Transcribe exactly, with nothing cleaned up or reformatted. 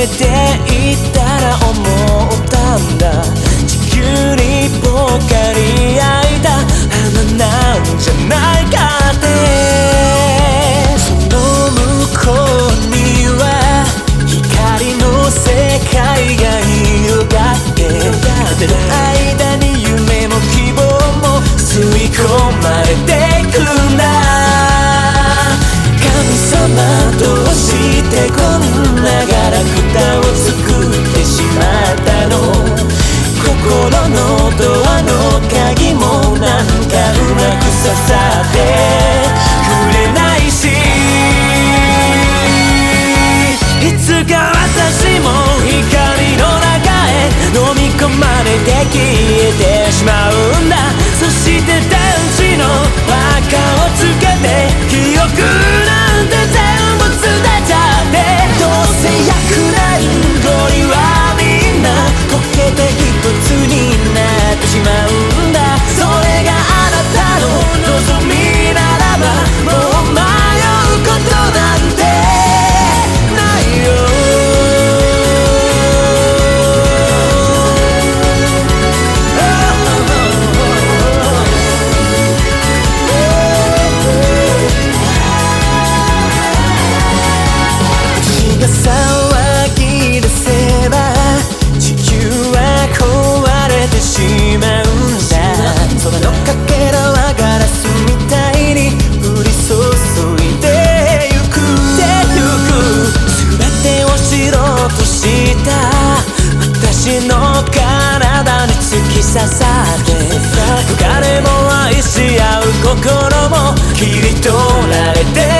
めていったら思ったんだ。地球にぽっかり開いた花なんじゃないかって。その向こうには光の世界が広がってる間に夢も希望も吸い込まれてくんだ。神様どうしてこんなガラクタを作ってしまったの。心のドアの鍵もなんかうまく刺さってくれないし、いつか私も光の中へ飲み込まれて消えてしまうんだ。そして電池の輪っかをつけて記憶なんて全部捨てちゃって、どうせ役ないゴリはみんな溶けて一つになってしまうんだ。それがあなたの望みならばもう迷うことなんてないよ。血が騒ぎ出せば地球は壊れてしまうんだ。空のかけらはガラスみたいに降り注いでゆくでゆく。全てを知ろうとした私の体に突き刺さって疲れも愛し合う心も切り取られて